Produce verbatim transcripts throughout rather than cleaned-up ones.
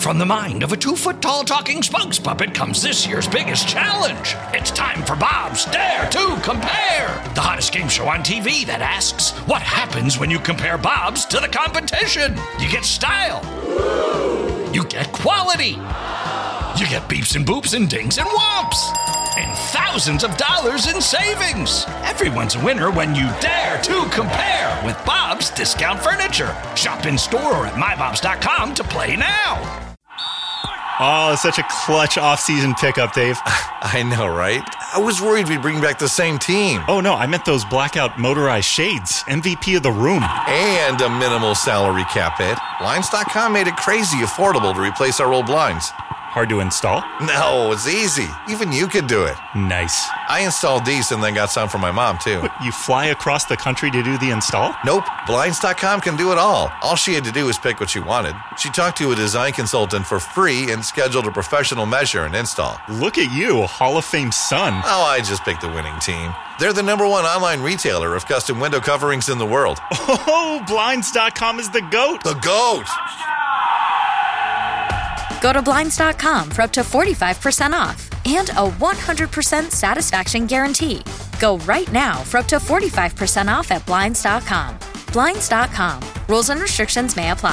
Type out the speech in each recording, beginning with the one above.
From the mind of a two-foot-tall talking spokes puppet comes this year's biggest challenge. It's time for Bob's Dare to Compare, the hottest game show on T V that asks, what happens when you compare Bobs to the competition? You get style. You get quality. You get beeps and boops and dings and whomps. And thousands of dollars in savings. Everyone's a winner when you dare to compare with Bob's Discount Furniture. Shop in store or at my bobs dot com to play now. Oh, such a clutch off-season pickup, Dave. I know, right? I was worried we'd bring back the same team. Oh, no, I meant those blackout motorized shades. M V P of the room. And a minimal salary cap hit. Blinds dot com made it crazy affordable to replace our old blinds. Hard to install? No, it's easy. Even you could do it. Nice. I installed these and then got some for my mom, too. But you fly across the country to do the install? Nope. Blinds dot com can do it all. All she had to do was pick what she wanted. She talked to a design consultant for free and scheduled a professional measure and install. Look at you, Hall of Fame son. Oh, I just picked the winning team. They're the number one online retailer of custom window coverings in the world. Oh, Blinds dot com is the GOAT. The GOAT! Go to Blinds dot com for up to forty-five percent off and a one hundred percent satisfaction guarantee. Go right now for up to forty-five percent off at Blinds dot com. Blinds dot com. Rules and restrictions may apply.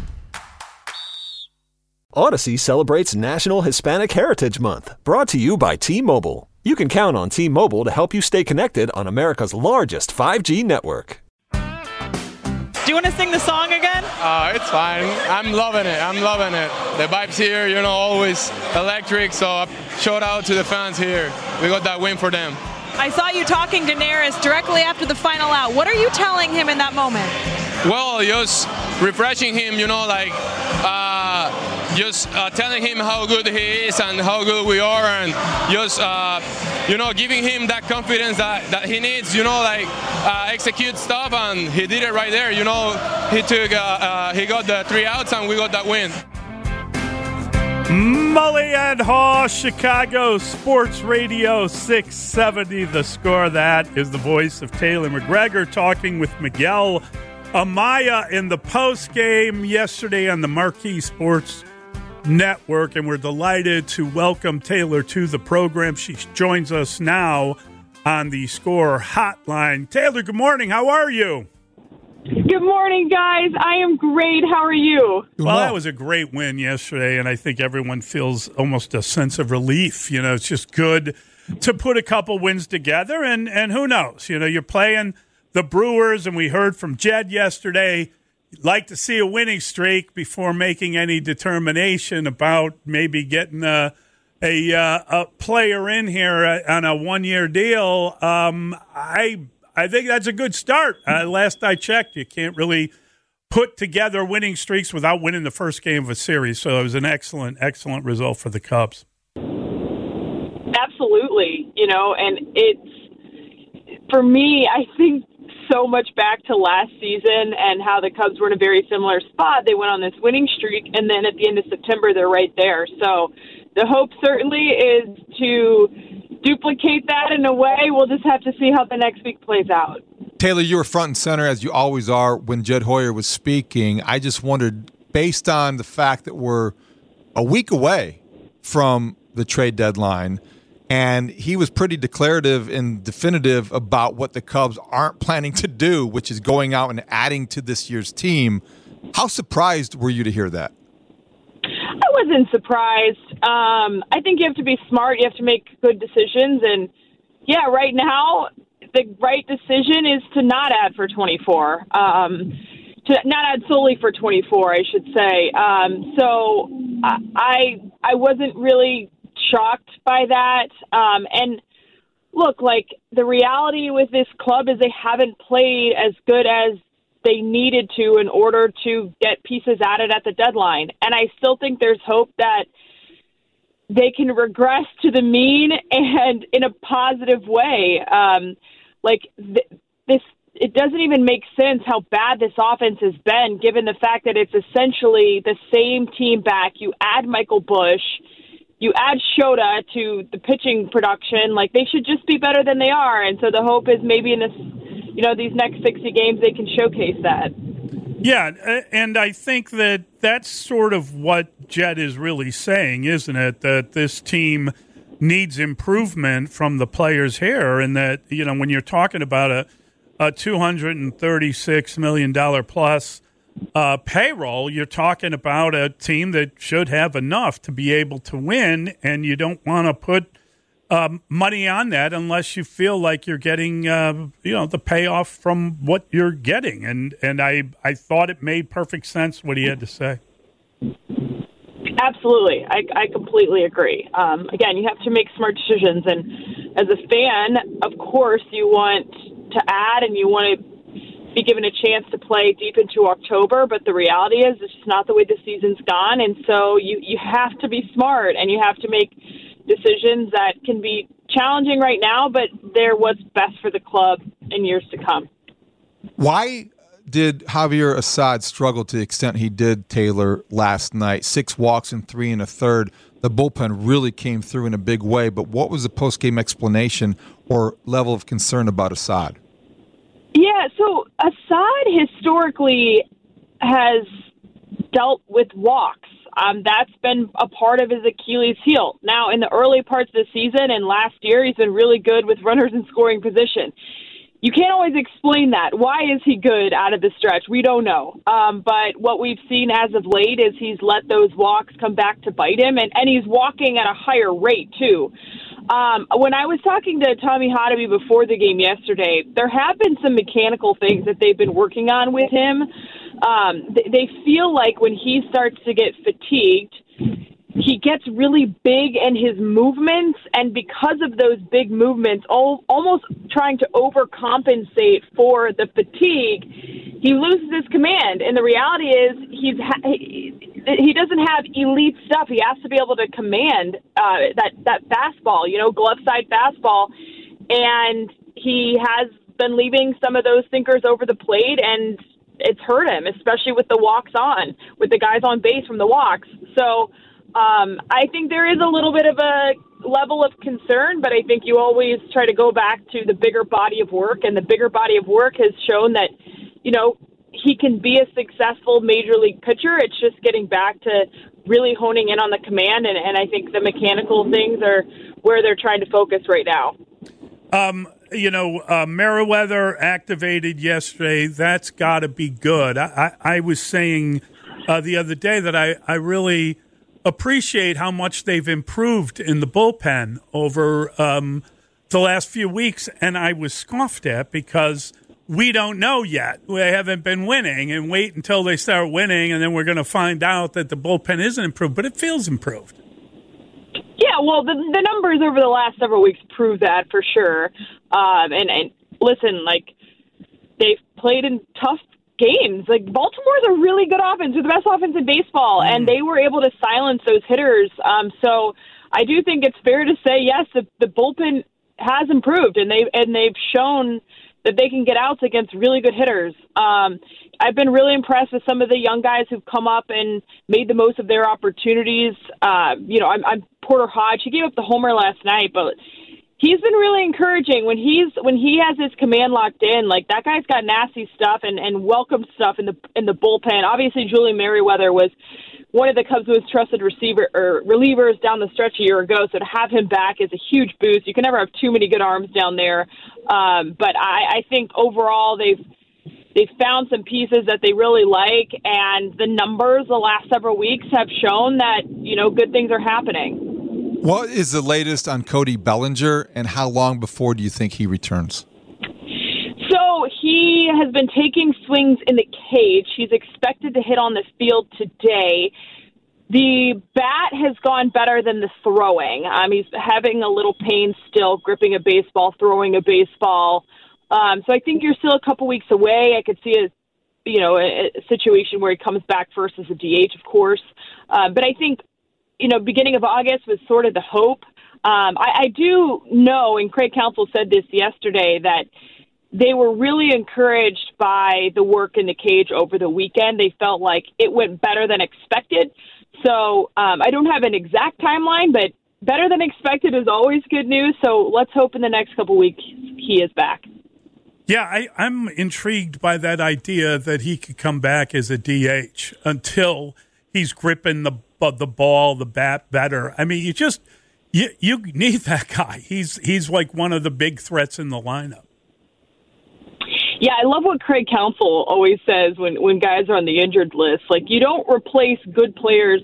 Odyssey celebrates National Hispanic Heritage Month, brought to you by T-Mobile. You can count on T-Mobile to help you stay connected on America's largest five G network. Do you want to sing the song again? Uh, it's fine. I'm loving it. I'm loving it. The vibes here, you know, always electric. So shout out to the fans here. We got that win for them. I saw you talking to Neris directly after the final out. What are you telling him in that moment? Well, just refreshing him, you know, like uh, just uh, telling him how good he is and how good we are, and just, uh, you know, giving him that confidence that, that he needs, you know, like uh, execute stuff, and he did it right there, you know. He took, uh, uh, he got the three outs, and we got that win. Mully and Haw, Chicago Sports Radio six seventy. The Score. That is the voice of Taylor McGregor talking with Miguel Amaya in the postgame yesterday on the Marquee Sports Network, and we're delighted to welcome Taylor to the program. She joins us now on the Score Hotline. Taylor, good morning. How are you? Good morning, guys. I am great. How are you? Well, that was a great win yesterday, and I think everyone feels almost a sense of relief. You know, it's just good to put a couple wins together, and, and who knows? You know, you're playing the Brewers, and we heard from Jed yesterday, you'd like to see a winning streak before making any determination about maybe getting a, a, a player in here on a one-year deal. Um, I I think that's a good start. Uh, last I checked, you can't really put together winning streaks without winning the first game of a series. So it was an excellent, excellent result for the Cubs. Absolutely. You know, and it's, for me, I think so much back to last season and how the Cubs were in a very similar spot. They went on this winning streak, and then at the end of September, they're right there. So the hope certainly is to duplicate that in a way. We'll just have to see how the next week plays out. Taylor, you were front and center, as you always are, when Jed Hoyer was speaking. I just wondered, based on the fact that we're a week away from the trade deadline, and he was pretty declarative and definitive about what the Cubs aren't planning to do, which is going out and adding to this year's team. How surprised were you to hear that? I wasn't surprised. Um, I think you have to be smart. You have to make good decisions. And, yeah, right now the right decision is to not add for twenty-four, um, to not add solely for twenty-four, I should say. Um, so I I wasn't really shocked by that. Um, and, look, like, the reality with this club is they haven't played as good as they needed to in order to get pieces added at the deadline. And I still think there's hope that they can regress to the mean and in a positive way. Um, like th- this, it doesn't even make sense how bad this offense has been, given the fact that it's essentially the same team back. You add Michael Busch, you add Shota to the pitching production. Like, they should just be better than they are. And so the hope is maybe in this, you know, these next sixty games, they can showcase that. Yeah, and I think that that's sort of what Jed is really saying, isn't it? That this team needs improvement from the players here, and that, you know, when you're talking about a, a two hundred thirty-six million dollars plus uh, payroll, you're talking about a team that should have enough to be able to win, and you don't want to put um, money on that unless you feel like you're getting, uh, you know, the payoff from what you're getting. And and I, I thought it made perfect sense what he had to say. Absolutely. I, I completely agree. Um, again, you have to make smart decisions. And as a fan, of course, you want to add and you want to be given a chance to play deep into October. But the reality is it's just not the way the season's gone. And so you, you have to be smart and you have to make decisions that can be challenging right now, but they're what's best for the club in years to come. Why did Javier Assad struggle to the extent he did, Taylor, last night? Six walks and three and a third. The bullpen really came through in a big way, but what was the post-game explanation or level of concern about Assad? Yeah, so Assad historically has dealt with walks. Um, that's been a part of his Achilles heel. Now, in the early parts of the season and last year, he's been really good with runners in scoring position. You can't always explain that. Why is he good out of the stretch? We don't know. Um, but what we've seen as of late is he's let those walks come back to bite him, and, and he's walking at a higher rate, too. Um, when I was talking to Tommy Hotoby before the game yesterday, there have been some mechanical things that they've been working on with him. Um, they, they feel like when he starts to get fatigued, he gets really big in his movements, and because of those big movements, all, almost trying to overcompensate for the fatigue, he loses his command. And the reality is he's ha- he, he doesn't have elite stuff. He has to be able to command uh, that, that fastball, you know, glove side fastball, and he has been leaving some of those sinkers over the plate, and it's hurt him, especially with the walks on, with the guys on base from the walks. So Um, I think there is a little bit of a level of concern, but I think you always try to go back to the bigger body of work, and the bigger body of work has shown that, you know, he can be a successful major league pitcher. It's just getting back to really honing in on the command, and, and I think the mechanical things are where they're trying to focus right now. Um, you know, uh, Merriweather activated yesterday. That's got to be good. I, I, I was saying uh, the other day that I, I really appreciate how much they've improved in the bullpen over um, the last few weeks, and I was scoffed at because we don't know yet. We haven't been winning, and wait until they start winning, and then we're going to find out that the bullpen isn't improved, but it feels improved. Yeah, well, the, the numbers over the last several weeks prove that for sure. Um, and, and listen, like, they've played in tough games. Like, Baltimore's a really good offense. They're the best offense in baseball, mm. and they were able to silence those hitters. Um, so I do think it's fair to say, yes, the, the bullpen has improved, and they and they've shown that they can get outs against really good hitters. Um, I've been really impressed with some of the young guys who've come up and made the most of their opportunities. Uh, you know, I'm, I'm Porter Hodge. He gave up the homer last night, but he's been really encouraging when he's when he has his command locked in. Like, that guy's got nasty stuff and, and welcome stuff in the in the bullpen. Obviously, Julian Merriweather was one of the Cubs' most trusted receiver or relievers down the stretch a year ago. So to have him back is a huge boost. You can never have too many good arms down there. Um, but I, I think overall they've they've found some pieces that they really like, and the numbers the last several weeks have shown that, you know, good things are happening. What is the latest on Cody Bellinger, and how long before do you think he returns? So he has been taking swings in the cage. He's expected to hit on the field today. The bat has gone better than the throwing. Um, he's having a little pain still, gripping a baseball, throwing a baseball. Um, so I think you're still a couple weeks away. I could see a, you know, a, a situation where he comes back first as a D H, of course. Uh, but I think, you know, beginning of August was sort of the hope. Um, I, I do know, and Craig Counsell said this yesterday, that they were really encouraged by the work in the cage over the weekend. They felt like it went better than expected. So um, I don't have an exact timeline, but better than expected is always good news. So let's hope in the next couple weeks he is back. Yeah, I, I'm intrigued by that idea that he could come back as a D H until he's gripping the the ball, the bat better. I mean, you just you you need that guy. He's he's like one of the big threats in the lineup. Yeah, I love what Craig Counsell always says when, when guys are on the injured list. Like, you don't replace good players,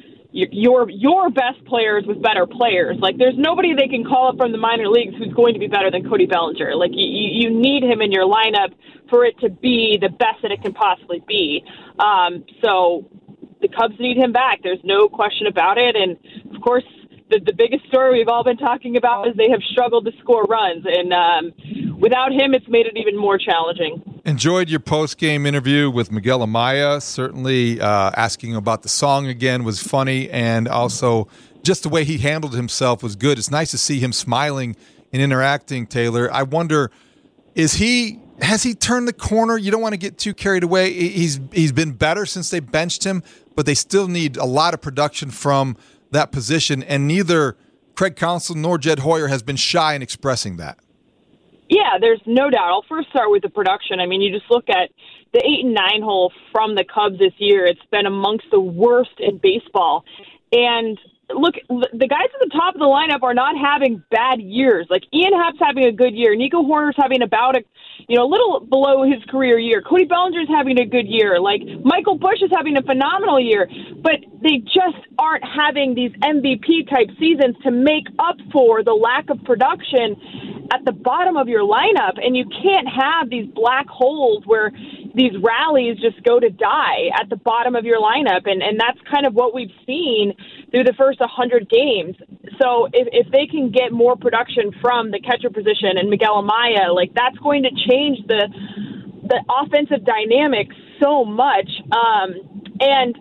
your your best players, with better players. Like, there's nobody they can call up from the minor leagues who's going to be better than Cody Bellinger. Like, you, you need him in your lineup for it to be the best that it can possibly be. Um, so the Cubs need him back. There's no question about it. And, of course, the, the biggest story we've all been talking about is they have struggled to score runs. And um, without him, it's made it even more challenging. Enjoyed your post-game interview with Miguel Amaya. Certainly uh, asking about the song again was funny, and also just the way he handled himself was good. It's nice to see him smiling and interacting, Taylor. I wonder, is he has he turned the corner? You don't want to get too carried away. He's He's been better since they benched him, but they still need a lot of production from that position, and neither Craig Counsell nor Jed Hoyer has been shy in expressing that. Yeah, there's no doubt. I'll first start with the production. I mean, you just look at the eight and nine hole from the Cubs this year. It's been amongst the worst in baseball. And look, the guys at the top of the lineup are not having bad years. Like, Ian Happ's having a good year. Nico Hoerner's having about a, you know, a little below his career year. Cody Bellinger's having a good year. Like, Michael Busch is having a phenomenal year. But they just aren't having these M V P-type seasons to make up for the lack of production at the bottom of your lineup. And you can't have these black holes where these rallies just go to die at the bottom of your lineup. And, and that's kind of what we've seen through the first one hundred games. So if, if they can get more production from the catcher position and Miguel Amaya, like, that's going to change the the offensive dynamic so much. Um, and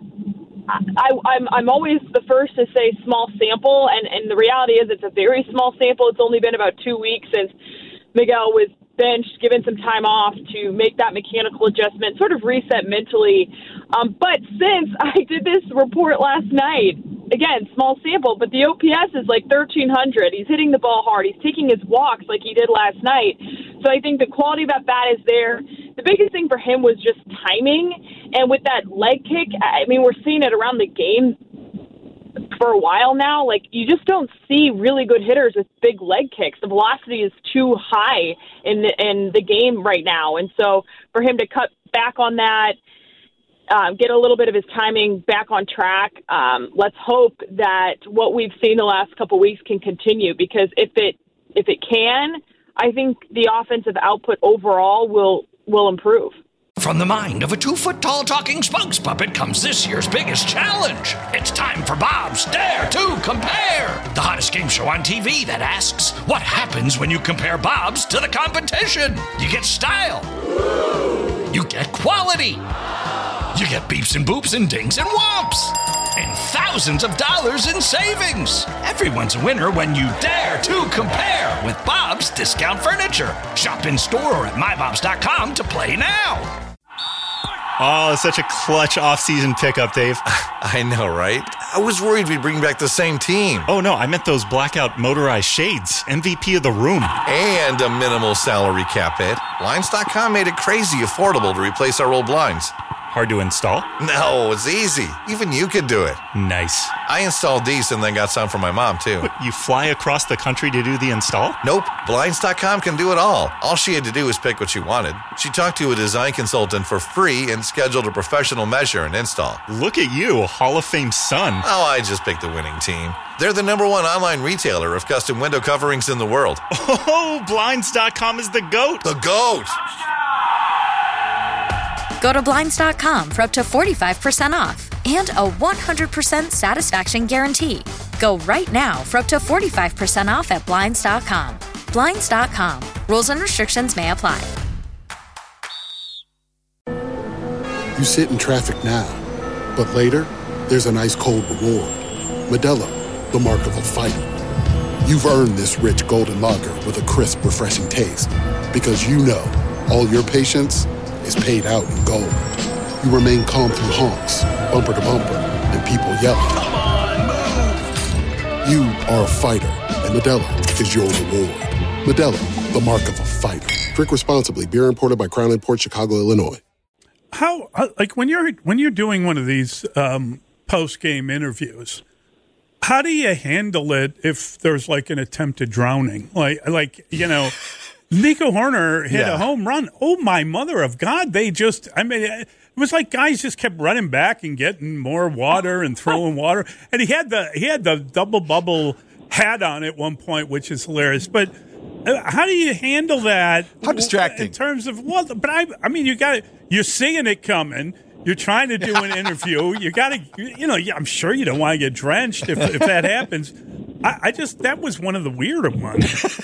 I, I'm I'm always the first to say small sample, and, and the reality is it's a very small sample. It's only been about two weeks since Miguel was benched, given some time off to make that mechanical adjustment, sort of reset mentally. Um, but since I did this report last night, again, small sample, but the O P S is like thirteen hundred. He's hitting the ball hard. He's taking his walks like he did last night. So I think the quality of that bat is there. The biggest thing for him was just timing. And with that leg kick, I mean, we're seeing it around the game for a while now. Like, you just don't see really good hitters with big leg kicks. The velocity is too high in the, in the game right now. And so for him to cut back on that, Um, get a little bit of his timing back on track. Um, let's hope that what we've seen the last couple of weeks can continue, because if it if it can, I think the offensive output overall will will improve. From the mind of a two-foot-tall talking spokes puppet comes this year's biggest challenge. It's time for Bob's Dare to Compare, the hottest game show on T V that asks, what happens when you compare Bob's to the competition? You get style. You get quality. You get beeps and boops and dings and whomps. And thousands of dollars in savings. Everyone's a winner when you dare to compare with Bob's Discount Furniture. Shop in store or at my bobs dot com to play now. Oh, such a clutch off-season pickup, Dave. I know, right? I was worried we'd bring back the same team. Oh, no, I meant those blackout motorized shades. M V P of the room. And a minimal salary cap hit. Blinds dot com made it crazy affordable to replace our old blinds. Hard to install? No, it's easy. Even you could do it. Nice. I installed these and then got some for my mom, too. But you fly across the country to do the install? Nope. Blinds dot com can do it all. All she had to do was pick what she wanted. She talked to a design consultant for free and scheduled a professional measure and install. Look at you, Hall of Fame son. Oh, I just picked the winning team. They're the number one online retailer of custom window coverings in the world. Oh, Blinds dot com is the GOAT. The GOAT! Go to Blinds dot com for up to forty-five percent off and a one hundred percent satisfaction guarantee. Go right now for up to forty-five percent off at Blinds dot com. Blinds dot com. Rules and restrictions may apply. You sit in traffic now, but later, there's an ice-cold reward. Modelo, the mark of a fighter. You've earned this rich golden lager with a crisp, refreshing taste. Because you know, all your patience is paid out in gold. You remain calm through honks, bumper to bumper, and people yelling. Come on, move! You are a fighter, and Modelo is your reward. Modelo, the mark of a fighter. Drink responsibly. Beer imported by Crown Imports, Chicago, Illinois. How, like, when you're when you're doing one of these um, post-game interviews, how do you handle it if there's, like, an attempted drowning? Like, like you know, Nico Horner hit yeah. a home run. Oh, my mother of God. They just, I mean, it was like guys just kept running back and getting more water and throwing water. And he had the he had the double bubble hat on at one point, which is hilarious. But how do you handle that? How distracting. In terms of, well, but I, I mean, you got to, you're seeing it coming. You're trying to do an interview. You got to, you know, I'm sure you don't want to get drenched if, if that happens. I, I just, that was one of the weirder ones.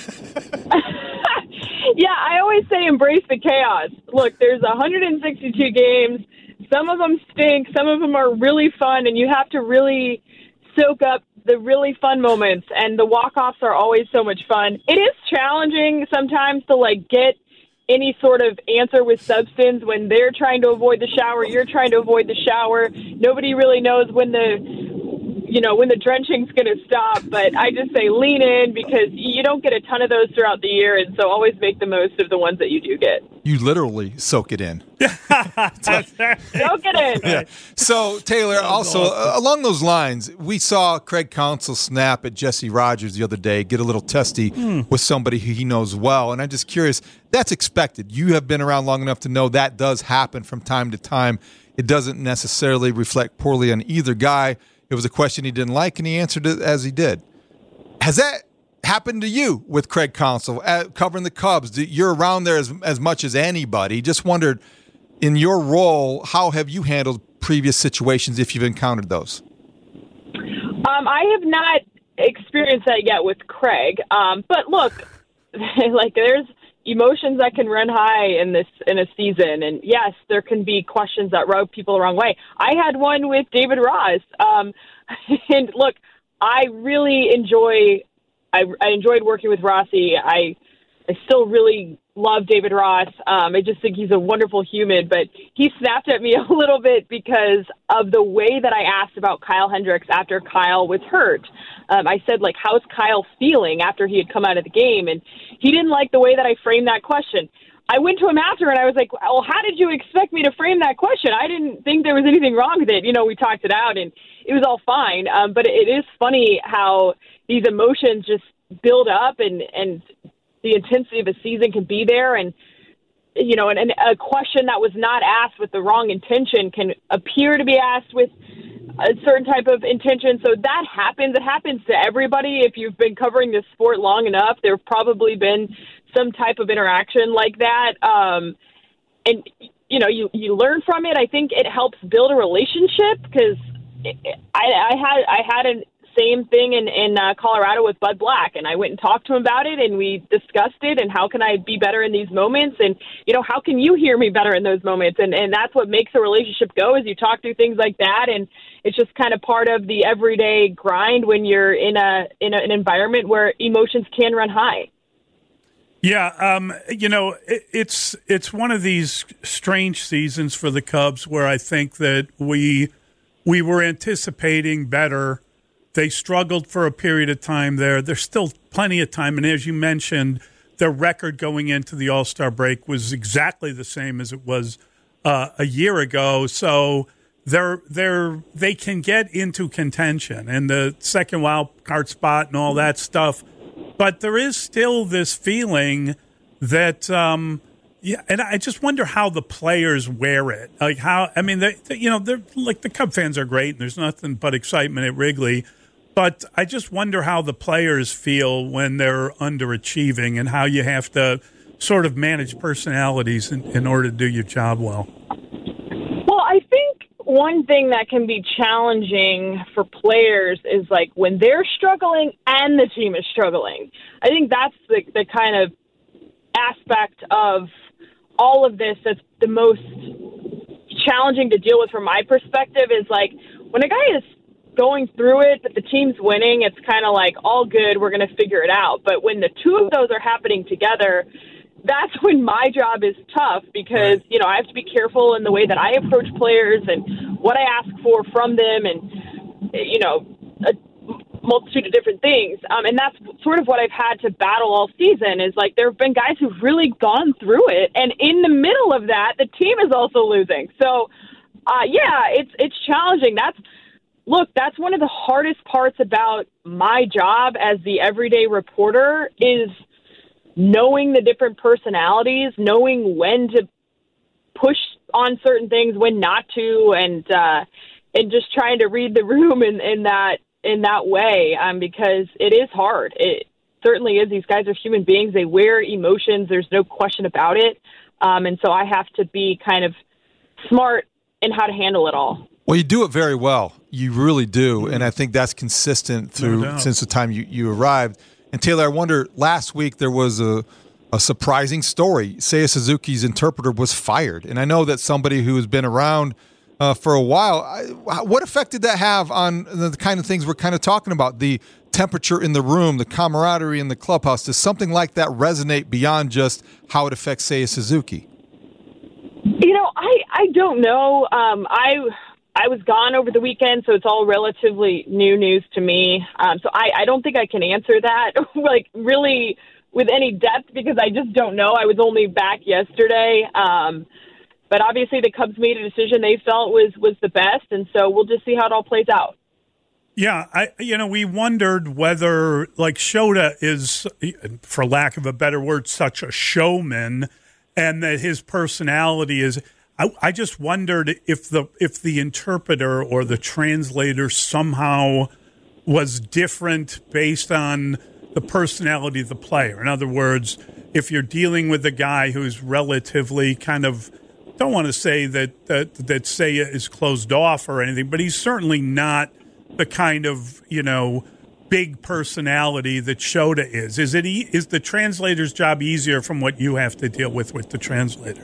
Yeah, I always say embrace the chaos. Look, there's one hundred sixty-two games. Some of them stink. Some of them are really fun, and you have to really soak up the really fun moments. And the walk-offs are always so much fun. It is challenging sometimes to, like, get any sort of answer with substance when they're trying to avoid the shower, you're trying to avoid the shower. Nobody really knows when the, you know, when the drenching's going to stop. But I just say lean in because you don't get a ton of those throughout the year. And so always make the most of the ones that you do get. You literally soak it in. Soak it in. Yeah. So, Taylor, also, uh, along those lines, we saw Craig Counsell snap at Jesse Rogers the other day, get a little testy mm. with somebody who he knows well. And I'm just curious, that's expected. You have been around long enough to know that does happen from time to time. It doesn't necessarily reflect poorly on either guy. It was a question he didn't like, and he answered it as he did. Has that happened to you with Craig Counsell, uh, covering the Cubs? You're around there as, as much as anybody. Just wondered, in your role, how have you handled previous situations if you've encountered those? Um, I have not experienced that yet with Craig. Um, but look, like there's emotions that can run high in this in a season, and yes, there can be questions that rub people the wrong way. I had one with David Ross, um, and look, I really enjoy. I, I enjoyed working with Rossi. I I still really love David Ross. Um, I just think he's a wonderful human, but he snapped at me a little bit because of the way that I asked about Kyle Hendricks after Kyle was hurt. Um, I said, like, how's Kyle feeling after he had come out of the game? And he didn't like the way that I framed that question. I went to him after and I was like, well, how did you expect me to frame that question? I didn't think there was anything wrong with it. You know, we talked it out and it was all fine. Um, but it is funny how these emotions just build up and, and the intensity of a season can be there. And, you know, and, and a question that was not asked with the wrong intention can appear to be asked with a certain type of intention. So that happens. It happens to everybody. If you've been covering this sport long enough, there's probably been some type of interaction like that. Um, and, you know, you, you learn from it. I think it helps build a relationship because I, I had I had a same thing in, in uh, Colorado with Bud Black, and I went and talked to him about it, and we discussed it, and how can I be better in these moments, and, you know, how can you hear me better in those moments? And, and that's what makes a relationship go, is you talk through things like that, and it's just kind of part of the everyday grind when you're in a in a, an environment where emotions can run high. Yeah, um, you know, it, it's it's one of these strange seasons for the Cubs where I think that we we were anticipating better. They struggled for a period of time there. There's still plenty of time, and as you mentioned, their record going into the All-Star break was exactly the same as it was uh, a year ago. So they're they're they can get into contention and the second wild card spot and all that stuff. But there is still this feeling that, um, yeah, and I just wonder how the players wear it. Like how, I mean, they, they, you know, they're like the Cub fans are great, and there's nothing but excitement at Wrigley. But I just wonder how the players feel when they're underachieving, and how you have to sort of manage personalities in, in order to do your job well. Well, I think one thing that can be challenging for players is like when they're struggling and the team is struggling. I think that's the, the kind of aspect of all of this that's the most challenging to deal with from my perspective is like when a guy is going through it, but the team's winning, it's kind of like all good, we're going to figure it out. But when the two of those are happening together, that's when my job is tough because, you know, I have to be careful in the way that I approach players and what I ask for from them. And, you know, uh, multitude of different things. Um, and that's sort of what I've had to battle all season is like there have been guys who've really gone through it. And in the middle of that, the team is also losing. So, uh, yeah, it's it's challenging. That's look, that's one of the hardest parts about my job as the everyday reporter is knowing the different personalities, knowing when to push on certain things, when not to, and uh, and just trying to read the room in, in that in that way, um, because it is hard. It certainly is. These guys are human beings. They wear emotions. There's no question about it. Um, and so I have to be kind of smart in how to handle it all. Well, you do it very well. You really do. And I think that's consistent through no since the time you, you arrived. And Taylor, I wonder, last week there was a, a surprising story. Seiya Suzuki's interpreter was fired. And I know that somebody who has been around uh, for a while, I, what effect did that have on the kind of things we're kind of talking about? The temperature in the room, the camaraderie in the clubhouse. Does something like that resonate beyond just how it affects Seiya Suzuki? You know, I, I don't know. Um, I I was gone over the weekend, so it's all relatively new news to me. Um, so I, I don't think I can answer that, like, really with any depth because I just don't know. I was only back yesterday. Um, but obviously the Cubs made a decision they felt was, was the best, and so we'll just see how it all plays out. Yeah, I you know, we wondered whether, like, Shota is, for lack of a better word, such a showman, and that his personality is. I, I just wondered if the if the interpreter or the translator somehow was different based on the personality of the player. In other words, if you're dealing with a guy who's relatively kind of, don't want to say that that that Seiya is closed off or anything, but he's certainly not the kind of, you know, big personality that Shota is. Is it e- is the translator's job easier from what you have to deal with with the translator?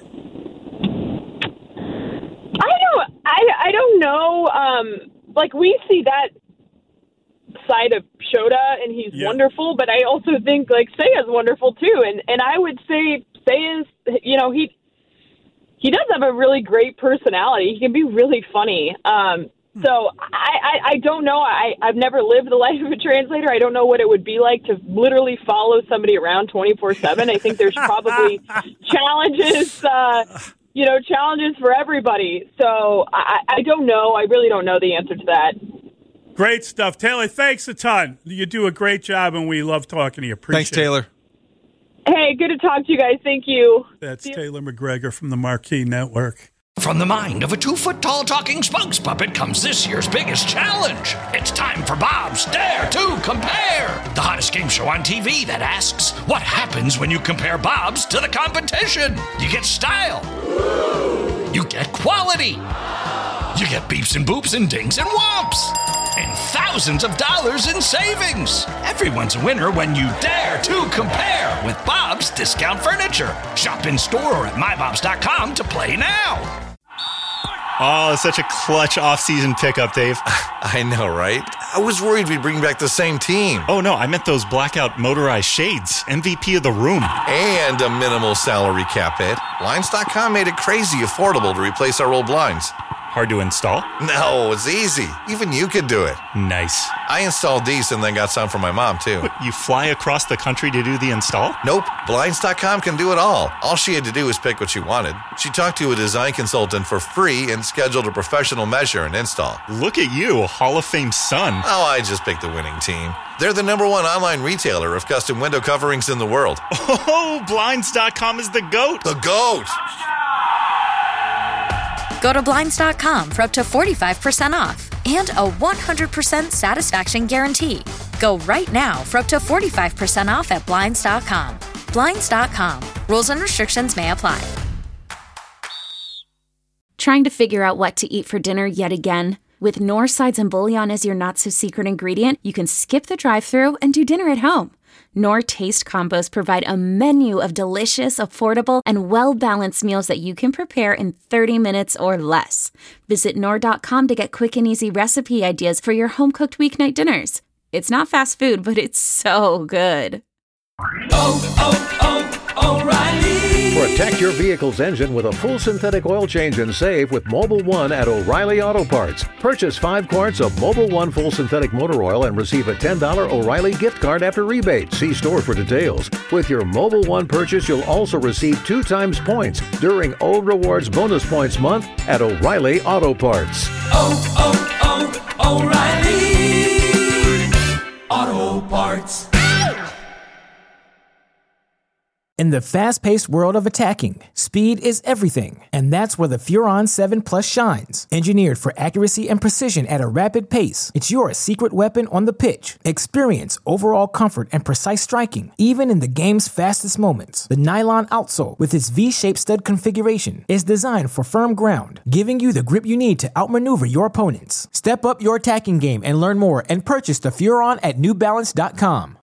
I, I don't know. Um, like, we see that side of Shota, and he's yeah. wonderful, but I also think, like, Seiya's wonderful, too. And and I would say Seiya's, you know, he he does have a really great personality. He can be really funny. Um, so I, I, I don't know. I, I've never lived the life of a translator. I don't know what it would be like to literally follow somebody around twenty-four seven. I think there's probably challenges uh you know, challenges for everybody. So I, I don't know. I really don't know the answer to that. Great stuff. Taylor, thanks a ton. You do a great job, and we love talking to you. Appreciate Thanks, Taylor. it. Hey, good to talk to you guys. Thank you. That's Taylor McGregor from the Marquee Network. From the mind of a two-foot-tall talking spokes puppet comes this year's biggest challenge. It's time for Bob's Dare to Compare, the hottest game show on T V that asks, what happens when you compare Bob's to the competition? You get style. You get quality. You get beeps and boops and dings and whomps. And thousands of dollars in savings. Everyone's a winner when you dare to compare with Bob's Discount Furniture. Shop in store or at my bobs dot com to play now. Oh, such a clutch off-season pickup, Dave. I know, right? I was worried we'd bring back the same team. Oh, no, I meant those blackout motorized shades. M V P of the room. And a minimal salary cap hit. Blinds dot com made it crazy affordable to replace our old blinds. Hard to install? No, it's easy. Even you could do it. Nice. I installed these and then got some for my mom, too. What, you fly across the country to do the install? Nope. Blinds dot com can do it all. All she had to do was pick what she wanted. She talked to a design consultant for free and scheduled a professional measure and install. Look at you, Hall of Fame son. Oh, I just picked the winning team. They're the number one online retailer of custom window coverings in the world. Oh, Blinds dot com is the GOAT. The GOAT! Go to Blinds dot com for up to forty-five percent off and a one hundred percent satisfaction guarantee. Go right now for up to forty-five percent off at Blinds dot com. Blinds dot com. Rules and restrictions may apply. Trying to figure out what to eat for dinner yet again? With Knorr sides and bouillon as your not-so-secret ingredient, you can skip the drive-thru and do dinner at home. Knorr Taste Combos provide a menu of delicious, affordable, and well-balanced meals that you can prepare in thirty minutes or less. Visit Knorr dot com to get quick and easy recipe ideas for your home-cooked weeknight dinners. It's not fast food, but it's so good. Oh, oh, oh, O'Reilly Protect your vehicle's engine with a full synthetic oil change and save with Mobil one at O'Reilly Auto Parts. Purchase five quarts of Mobil one full synthetic motor oil and receive a ten dollars O'Reilly gift card after rebate. See store for details. With your Mobil one purchase, you'll also receive two times points during O Rewards Bonus Points Month at O'Reilly Auto Parts. Oh, oh, oh, O'Reilly Auto Parts. In the fast-paced world of attacking, speed is everything, and that's where the Furon seven Plus shines. Engineered for accuracy and precision at a rapid pace, it's your secret weapon on the pitch. Experience overall comfort and precise striking, even in the game's fastest moments. The nylon outsole, with its V-shaped stud configuration, is designed for firm ground, giving you the grip you need to outmaneuver your opponents. Step up your attacking game and learn more and purchase the Furon at New Balance dot com.